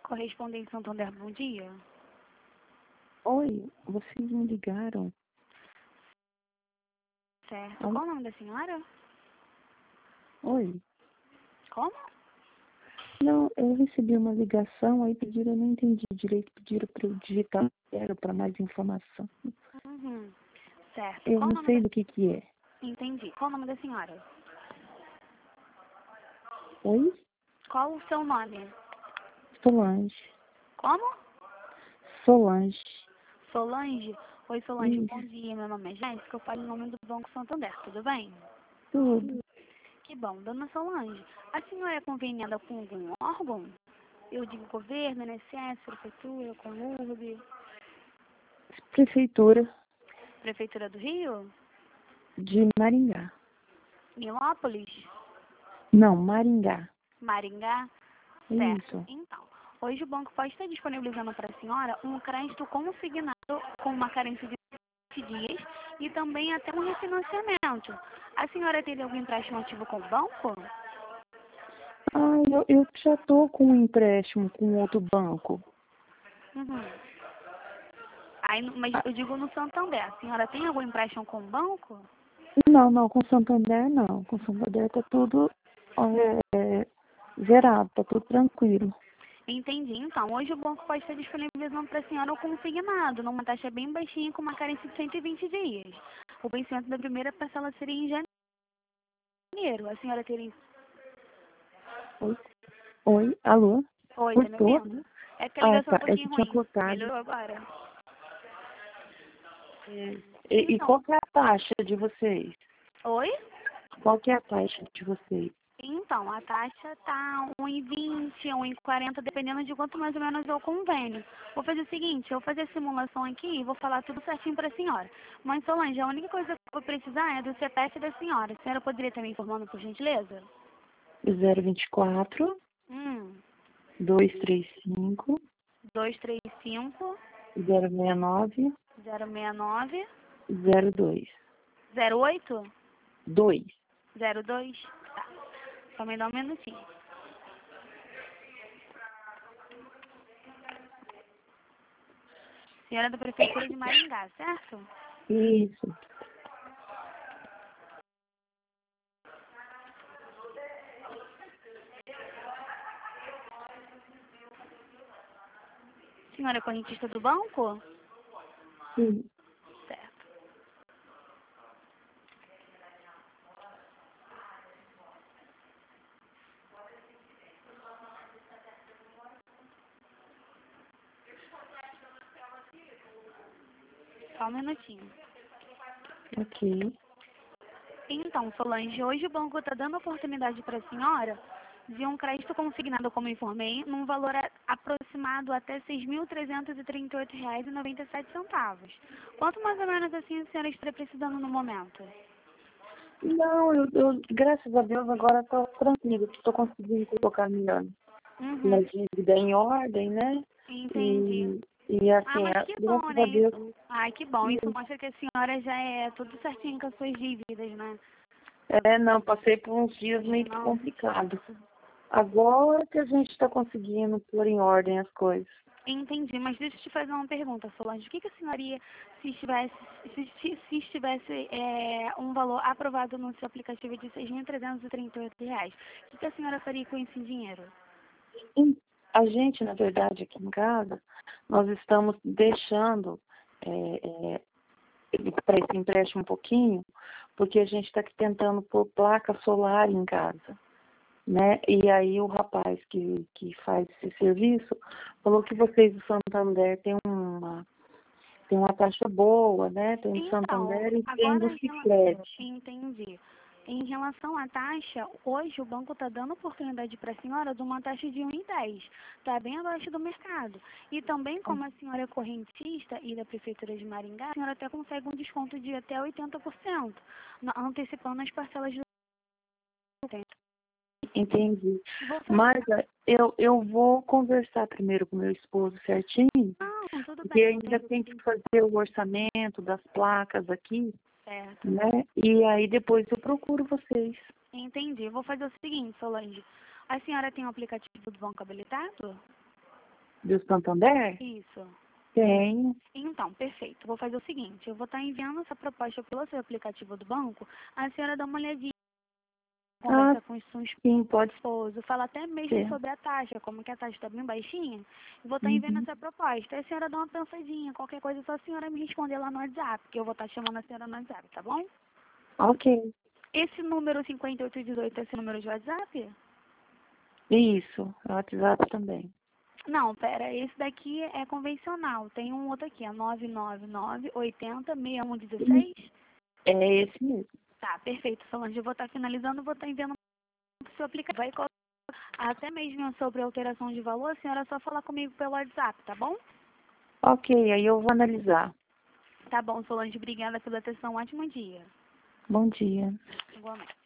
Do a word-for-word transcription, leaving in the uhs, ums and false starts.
Correspondente Santander, bom dia. Oi, vocês me ligaram? Certo. Alô? Qual o nome da senhora? Oi. Como? Não, eu recebi uma ligação, aí pediram, eu não entendi direito, pediram para eu digitar para mais informação. Uhum. Certo. Eu Qual o não nome sei da... do que que é. Entendi. Qual o nome da senhora? Oi? Qual o seu nome? Solange. Como? Solange. Solange? Oi, Solange, bom Isso, dia. Meu nome é Jéssica, eu falo em nome do Banco Santander, tudo bem? tudo. Que bom. Dona Solange, a senhora é conveniada com algum órgão? Eu digo governo, I N S S, prefeitura, Conurb, Prefeitura Prefeitura do Rio? de Maringá. Milópolis? Não, Maringá. Maringá? Certo. Isso. Então, hoje o banco pode estar disponibilizando para a senhora um crédito consignado com uma carência de vinte dias e também até um refinanciamento. A senhora teria algum empréstimo ativo com o banco? Ah, eu, eu já estou com um empréstimo com outro banco. Uhum. Aí, no- mas Ah, eu digo no Santander. A senhora tem algum empréstimo com o banco? não, não, com Santander não. Com Santander tá tudo é, é, zerado, tá tudo tranquilo. Entendi. Então, hoje o banco pode estar disponibilizando para a senhora o consignado, numa taxa bem baixinha, com uma carência de cento e vinte dias. O vencimento da primeira parcela seria em janeiro. A senhora teria... Oi, oi, alô? Oi, tá me Cortou? ouvindo? É que a Ah, ligação é tá, um é que pouquinho tinha ruim. cortado. Melhorou agora? É. E, e Então, qual que é a taxa de vocês? oi? Qual que é a taxa de vocês? Então, a taxa tá um e vinte, um e quarenta, dependendo de quanto mais ou menos é o convênio. Vou fazer o seguinte, eu vou fazer a simulação aqui e vou falar tudo certinho para a senhora. Mas, Solange, a única coisa que eu vou precisar é do C P F da senhora. A senhora poderia estar me informando, por gentileza? zero vinte e quatro, Hum, duzentos e trinta e cinco, dois três cinco, zero sessenta e nove, zero seis nove, zero dois. zero oito, dois. zero dois. Tá, só me dá um minutinho. Senhora da Prefeitura de Maringá, certo? Isso. Senhora é correntista do banco? Sim. Certo. Só um minutinho. Ok. Então, Solange, hoje o banco está dando oportunidade para a senhora de um crédito consignado, como informei, num valor a- aproximado até seis mil trezentos e trinta e oito reais e noventa e sete centavos. Quanto mais ou menos assim a senhora está precisando no momento? Não, eu, eu graças a Deus agora estou tranquilo, estou conseguindo colocar minha, Uhum, minha dívida em ordem, né? entendi. E, e Ah, assim, mas é, que bom, graças a né? Deus. Isso. Ai, que bom. Isso mostra que a senhora já é tudo certinho com as suas dívidas, né? É, não, passei por uns dias meio que Não. complicados. Agora que a gente está conseguindo pôr em ordem as coisas. Entendi, mas deixa eu te fazer uma pergunta, Solange. O que, que a senhora ia se estivesse, se, se, se estivesse é, um valor aprovado no seu aplicativo de seis mil trezentos e trinta e oito reais? O que, que a senhora faria com esse dinheiro? E a gente, na verdade, aqui em casa, nós estamos deixando é, é, para esse empréstimo um pouquinho, porque a gente está tentando pôr placa solar em casa, né? E aí o rapaz que, que faz esse serviço falou que vocês do Santander têm uma, tem uma taxa boa, né? Tem do Então, Santander e tem agora do em rela- Sicredi. entendi. Em relação à taxa, hoje o banco está dando oportunidade para a senhora de uma taxa de um e dez. Está bem abaixo do mercado. E também, como a senhora é correntista e da Prefeitura de Maringá, a senhora até consegue um desconto de até oitenta por cento, na- antecipando as parcelas do tempo. Entendi. Vou fazer. Mas eh, eu, eu vou conversar primeiro com meu esposo certinho, Não, tudo porque bem. ainda tem que fazer o orçamento das placas aqui, Certo. né? E aí depois eu procuro vocês. Entendi. Vou fazer o seguinte, Solange. A senhora tem o aplicativo do banco habilitado? Do Santander? Isso. Tenho. Então, perfeito. Vou fazer o seguinte, eu vou estar enviando essa proposta pelo seu aplicativo do banco, a senhora dá uma olhadinha, conversa Ah, com o seu sim, pode esposo, fala até mesmo ser. sobre a taxa, como que a taxa está bem baixinha, e vou estar enviando Uhum. essa proposta. Aí a senhora dá uma pensadinha, qualquer coisa, só a senhora me responder lá no WhatsApp, que eu vou estar chamando a senhora no WhatsApp, tá bom? Ok. Esse número cinquenta e oito dezoito é esse número de WhatsApp? Isso, WhatsApp também. Não, pera, esse daqui é convencional. Tem um outro aqui, é nove nove nove, oitenta, sessenta e um um seis. É esse mesmo. Tá, perfeito, Solange. Eu vou estar finalizando, vou estar enviando o seu aplicativo. Vai colocar até mesmo sobre alteração de valor, a senhora só falar comigo pelo WhatsApp, tá bom? Ok, aí eu vou analisar. Tá bom, Solange. Obrigada pela atenção. Ótimo dia. Bom dia. Igualmente.